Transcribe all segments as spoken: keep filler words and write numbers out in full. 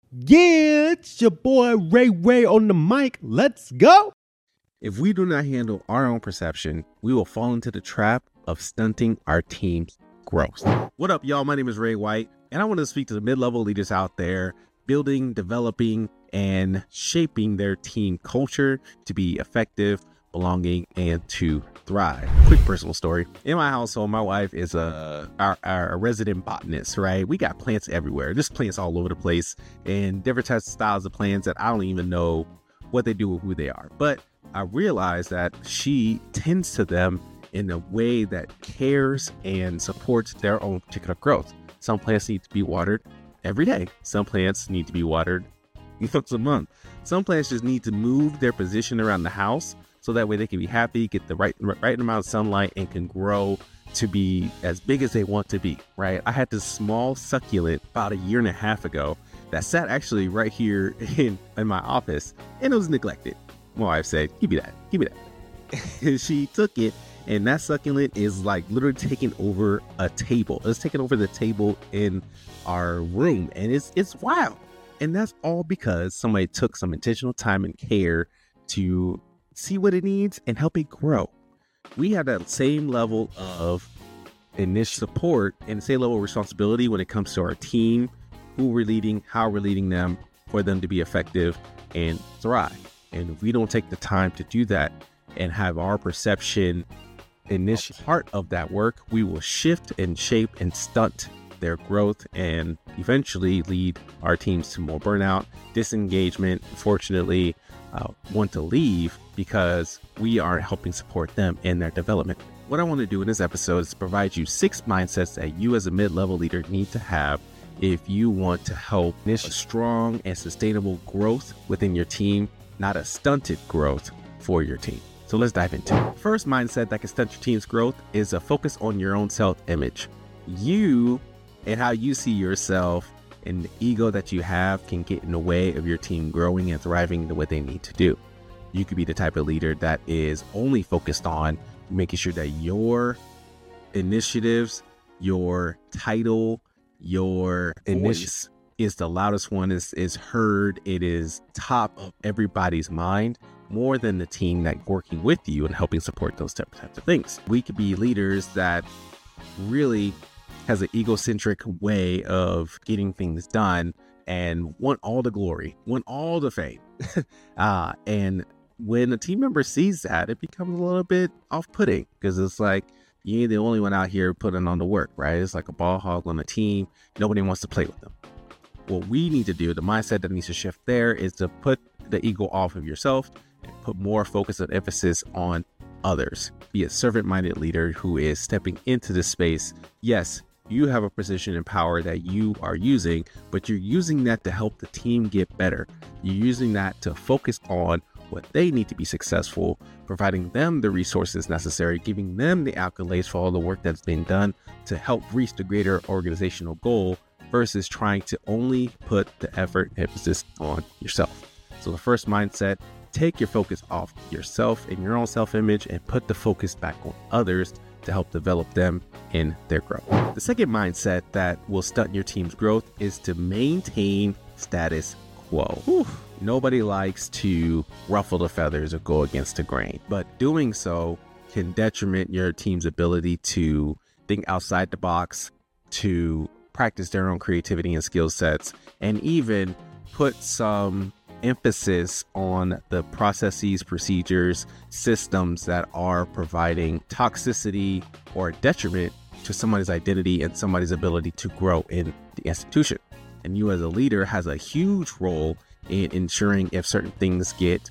Yeah, it's your boy Ray Ray on the mic. Let's go. If we do not handle our own perception, we will fall into the trap of stunting our team's growth. What up, y'all? My name is Ray White, and I want to speak to the mid-level leaders out there building, developing, and shaping their team culture to be effective, belonging, and to thrive. Quick personal story. In my household, my wife is a our, our resident botanist, right? We got plants everywhere. There's plants all over the place and different types of styles of plants that I don't even know what they do or who they are. But I realized that she tends to them in a way that cares and supports their own particular growth. Some plants need to be watered every day. Some plants need to be watered once a month. Some plants just need to move their position around the house so that way they can be happy, get the right right amount of sunlight, and can grow to be as big as they want to be, right? I had this small succulent about a year and a half ago that sat actually right here in, in my office, and it was neglected. My wife said, give me that, give me that. She took it, and that succulent is like literally taking over a table. It's taking over the table in our room, and it's it's wild. And that's all because somebody took some intentional time and care to see what it needs and help it grow. We have that same level of initial support and same level of responsibility when it comes to our team, who we're leading, how we're leading them, for them to be effective and thrive. And if we don't take the time to do that and have our perception initial part of that work, we will shift and shape and stunt their growth and eventually lead our teams to more burnout, disengagement, unfortunately, uh, want to leave because we aren't helping support them in their development. What I want to do in this episode is provide you six mindsets that you as a mid-level leader need to have if you want to help initiate strong and sustainable growth within your team, not a stunted growth for your team. So let's dive into it. First mindset that can stunt your team's growth is a focus on your own self-image. You and how you see yourself and the ego that you have can get in the way of your team growing and thriving the way they need to do. You could be the type of leader that is only focused on making sure that your initiatives, your title, your voice is the loudest one, is, is heard. It is top of everybody's mind more than the team that working with you and helping support those types of things. We could be leaders that really has an egocentric way of getting things done and want all the glory, want all the fame. uh, and when a team member sees that, it becomes a little bit off-putting because it's like, you ain't the only one out here putting on the work, right? It's like a ball hog on a team. Nobody wants to play with them. What we need to do, the mindset that needs to shift there, is to put the ego off of yourself and put more focus and emphasis on others. Be a servant-minded leader who is stepping into this space. Yes, you have a position and power that you are using, but you're using that to help the team get better. You're using that to focus on what they need to be successful, providing them the resources necessary, giving them the accolades for all the work that's been done to help reach the greater organizational goal versus trying to only put the effort and emphasis on yourself. So the first mindset, take your focus off yourself and your own self-image and put the focus back on others to help develop them in their growth. The second mindset that will stunt your team's growth is to maintain status quo. Whew. Nobody likes to ruffle the feathers or go against the grain, but doing so can detriment your team's ability to think outside the box, to practice their own creativity and skill sets, and even put some emphasis on the processes, procedures, systems that are providing toxicity or detriment to somebody's identity and somebody's ability to grow in the institution. And you as a leader has a huge role in ensuring if certain things get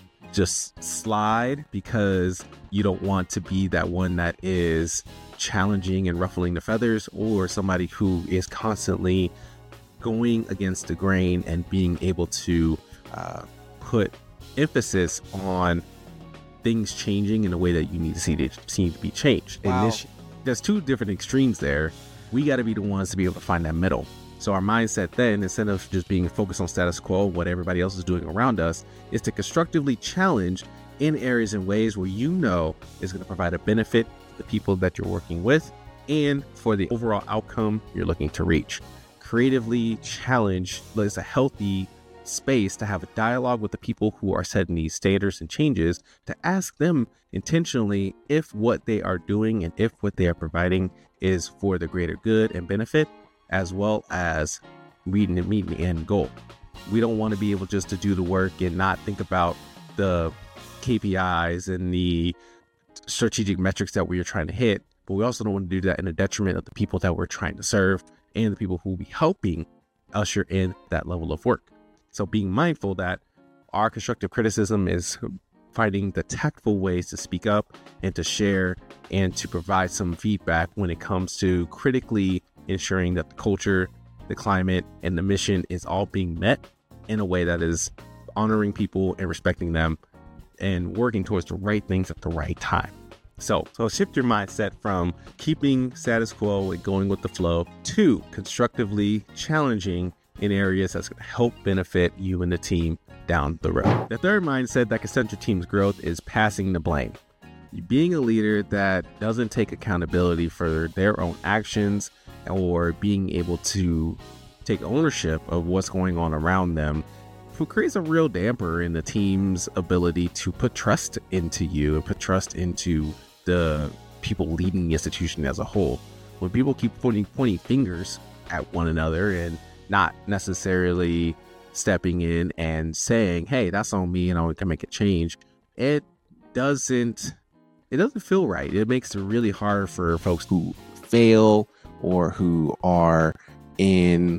just slide because you don't want to be that one that is challenging and ruffling the feathers, or somebody who is constantly going against the grain and being able to uh, put emphasis on things changing in a way that you need to see to, see to be changed. Wow. And this, there's two different extremes there. We got to be the ones to be able to find that middle. So our mindset then, instead of just being focused on status quo, what everybody else is doing around us, is to constructively challenge in areas and ways where you know is going to provide a benefit to the people that you're working with and for the overall outcome you're looking to reach. creatively challenge. It's a healthy space to have a dialogue with the people who are setting these standards and changes, to ask them intentionally if what they are doing and if what they are providing is for the greater good and benefit, as well as meeting and meeting the end goal. We don't want to be able just to do the work and not think about the K P Is and the strategic metrics that we are trying to hit, but we also don't want to do that in the detriment of the people that we're trying to serve and the people who will be helping usher in that level of work. So being mindful that our constructive criticism is finding the tactful ways to speak up and to share and to provide some feedback when it comes to critically ensuring that the culture, the climate, and the mission is all being met in a way that is honoring people and respecting them and working towards the right things at the right time. So, so shift your mindset from keeping status quo and going with the flow to constructively challenging in areas that's going to help benefit you and the team down the road. The third mindset that can stunt your team's growth is passing the blame. Being a leader that doesn't take accountability for their own actions or being able to take ownership of what's going on around them, who creates a real damper in the team's ability to put trust into you and put trust into the people leading the institution as a whole. When people keep pointing, pointing fingers at one another and not necessarily stepping in and saying, hey, that's on me and I can make a change, it doesn't, it doesn't feel right. It makes it really hard for folks who fail or who are in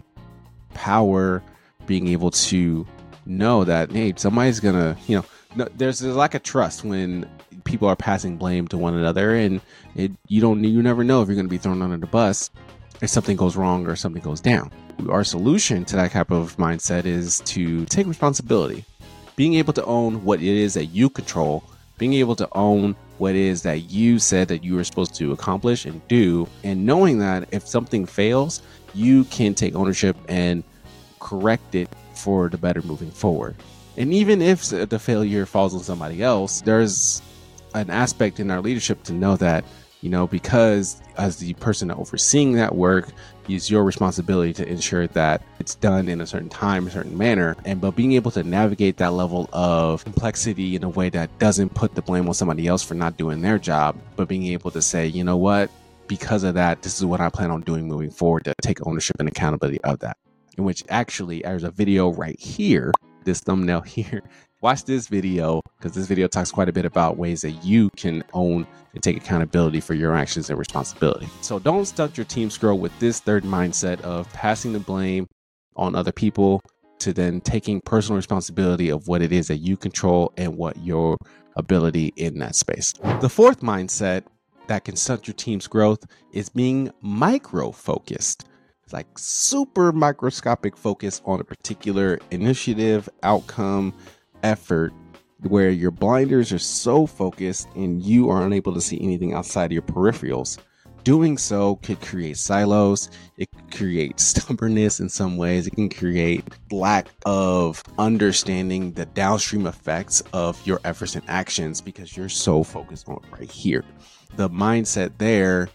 power being able to know that, hey, somebody's gonna, you know, no, there's a lack of trust when people are passing blame to one another, and it, you don't, you never know if you're going to be thrown under the bus if something goes wrong or something goes down. Our solution to that type of mindset is to take responsibility, being able to own what it is that you control, being able to own what it is that you said that you were supposed to accomplish and do, and knowing that if something fails, you can take ownership and correct it for the better moving forward. And even if the failure falls on somebody else, there's an aspect in our leadership to know that, you know, because as the person overseeing that work, it's your responsibility to ensure that it's done in a certain time, a certain manner. And but being able to navigate that level of complexity in a way that doesn't put the blame on somebody else for not doing their job, but being able to say, you know what, because of that, this is what I plan on doing moving forward, to take ownership and accountability of that. In which actually, there's a video right here, this thumbnail here. Watch this video, because this video talks quite a bit about ways that you can own and take accountability for your actions and responsibility. So don't stunt your team's growth with this third mindset of passing the blame on other people to then taking personal responsibility of what it is that you control and what your ability in that space. The fourth mindset that can stunt your team's growth is being micro-focused. It's like super microscopic focus on a particular initiative, outcome, effort, where your blinders are so focused and you are unable to see anything outside of your peripherals. Doing so could create silos. It could create stubbornness in some ways. It can create lack of understanding the downstream effects of your efforts and actions because you're so focused on right here. The mindset there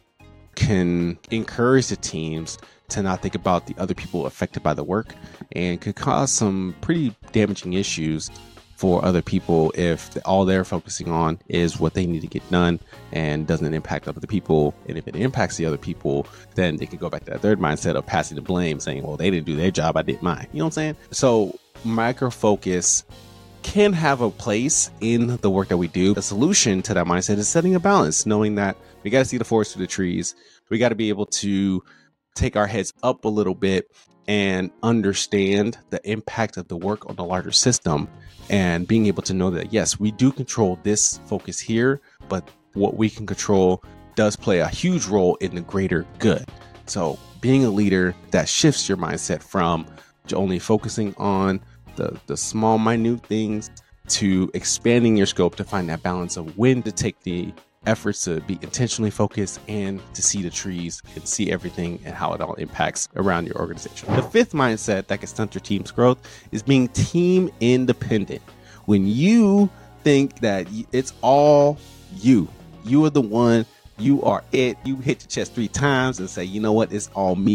can encourage the teams to not think about the other people affected by the work, and could cause some pretty damaging issues for other people if all they're focusing on is what they need to get done and doesn't impact other people. And if it impacts the other people, then they can go back to that third mindset of passing the blame, saying, well, they didn't do their job, I did mine. You know what I'm saying? So micro focus can have a place in the work that we do. The solution to that mindset is setting a balance, knowing that we got to see the forest through the trees. We got to be able to take our heads up a little bit and understand the impact of the work on the larger system, and being able to know that, yes, we do control this focus here, but what we can control does play a huge role in the greater good. So being a leader that shifts your mindset from only focusing on the, the small, minute things to expanding your scope to find that balance of when to take the efforts to be intentionally focused and to see the trees and see everything and how it all impacts around your organization. The fifth mindset that can stunt your team's growth is being team independent. When you think that it's all you, you are the one, you are it, you hit your chest three times and say, you know what, it's all me.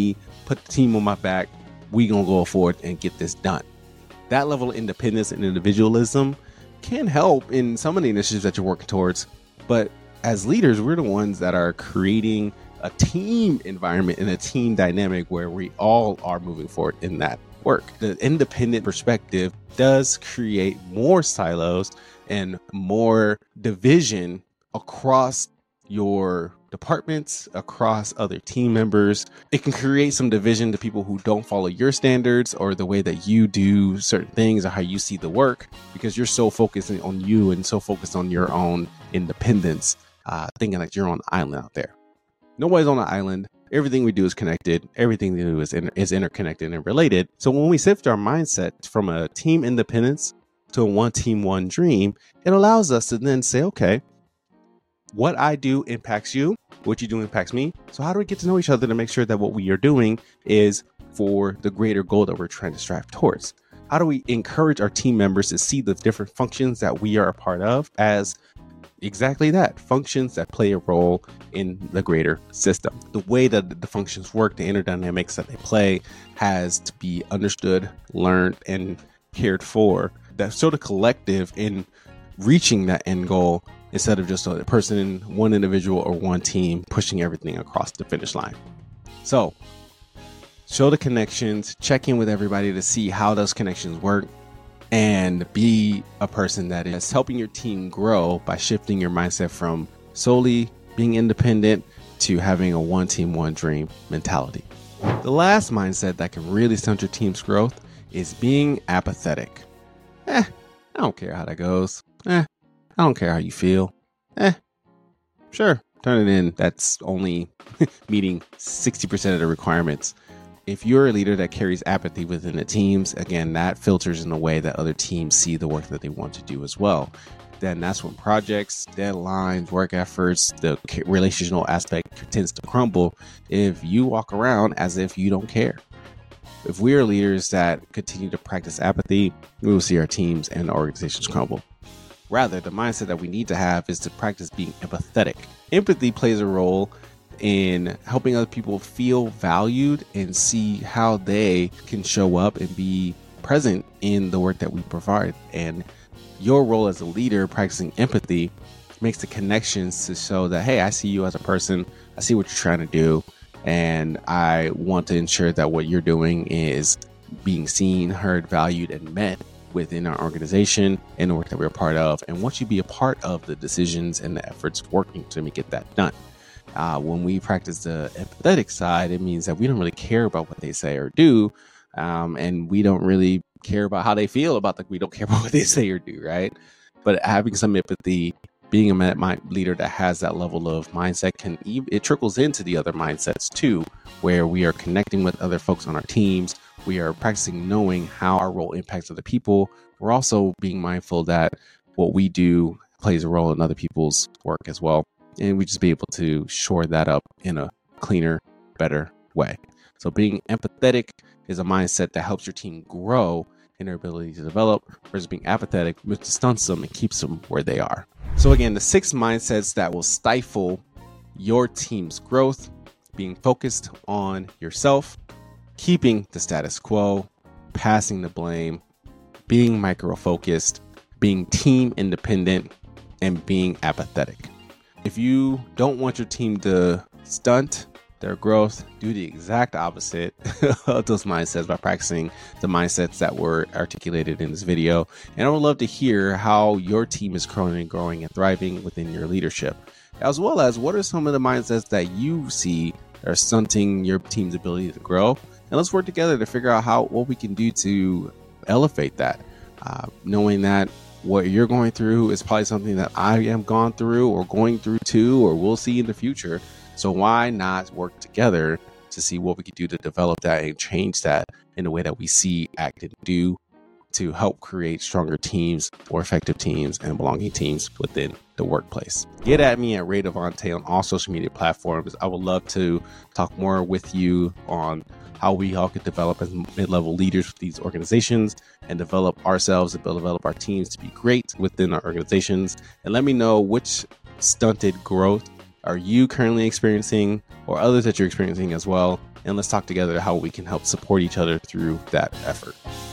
put the team on my back. We gonna go forward and get this done. That level of independence and individualism can help in some of the initiatives that you're working towards. But as leaders, we're the ones that are creating a team environment and a team dynamic where we all are moving forward in that work. The independent perspective does create more silos and more division across your departments, across other team members. It can create some division to people who don't follow your standards or the way that you do certain things or how you see the work, because you're so focused on you and so focused on your own independence, uh, thinking like you're on an island out there. Nobody's on an island. Everything we do is connected. Everything we do is, inter- is interconnected and related. So when we shift our mindset from a team independence to a one team, one dream, it allows us to then say, okay, what I do impacts you. What you do impacts me. So how do we get to know each other to make sure that what we are doing is for the greater goal that we're trying to strive towards? How do we encourage our team members to see the different functions that we are a part of as exactly that, functions that play a role in the greater system? The way that the functions work, the interdynamics that they play has to be understood, learned, and cared for. That's sort of collective in reaching that end goal, instead of just a person, one individual, or one team pushing everything across the finish line. So show the connections, check in with everybody to see how those connections work, and be a person that is helping your team grow by shifting your mindset from solely being independent to having a one team, one dream mentality. The last mindset that can really stunt your team's growth is being apathetic. Eh, I don't care how that goes. Eh, I don't care how you feel. Eh, sure, turn it in. That's only meeting sixty percent of the requirements. If you're a leader that carries apathy within the teams, again, that filters in the way that other teams see the work that they want to do as well. Then that's when projects, deadlines, work efforts, the relational aspect tends to crumble if you walk around as if you don't care. If we are leaders that continue to practice apathy, we will see our teams and organizations crumble. Rather, the mindset that we need to have is to practice being empathetic. Empathy plays a role in helping other people feel valued and see how they can show up and be present in the work that we provide. And your role as a leader practicing empathy makes the connections to show that, hey, I see you as a person. I see what you're trying to do. And I want to ensure that what you're doing is being seen, heard, valued, and met within our organization and the work that we're a part of. And want you to be a part of the decisions and the efforts working to make it that done. Uh, when we practice the empathetic side, it means that we don't really care about what they say or do. Um, and we don't really care about how they feel about that. We don't care about what they say or do, right? But having some empathy, being a mind leader that has that level of mindset, can even, it trickles into the other mindsets too, where we are connecting with other folks on our teams. We are practicing knowing how our role impacts other people. We're also being mindful that what we do plays a role in other people's work as well. And we just be able to shore that up in a cleaner, better way. So being empathetic is a mindset that helps your team grow in their ability to develop, versus being apathetic, which stunts them and keeps them where they are. So again, the six mindsets that will stifle your team's growth: being focused on yourself, keeping the status quo, passing the blame, being micro-focused, being team independent, and being apathetic. If you don't want your team to stunt their growth, do the exact opposite of those mindsets by practicing the mindsets that were articulated in this video. And I would love to hear how your team is growing and growing and thriving within your leadership, as well as what are some of the mindsets that you see are stunting your team's ability to grow. And let's work together to figure out how what we can do to elevate that, uh, knowing that what you're going through is probably something that I am gone through or going through too, or we'll see in the future. So why not work together to see what we can do to develop that and change that in the way that we see, act, and do to help create stronger teams, more effective teams, and belonging teams within the workplace. Get at me at Ray Devontae on all social media platforms. I would love to talk more with you on how we all could develop as mid-level leaders with these organizations and develop ourselves and develop our teams to be great within our organizations. And let me know which stunted growth are you currently experiencing or others that you're experiencing as well. and let's talk together how we can help support each other through that effort.